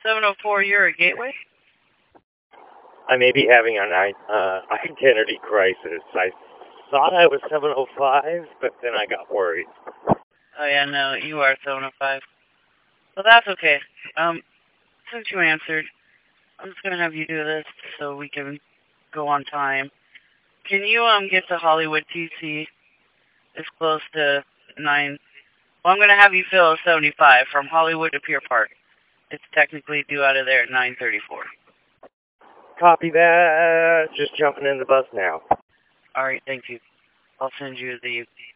704, you're a Gateway? I may be having an identity crisis. I thought I was 705, but then I got worried. Oh, yeah, no, you are 705. Well, that's okay. Since you answered, I'm just going to have you do this so we can go on time. Can you, get to Hollywood TC? It's close to 9. Well, I'm going to have you fill a 75 from Hollywood to Pier Park. It's technically due out of there at 9:34. Copy that. Just jumping in the bus now. All right, thank you. I'll send you the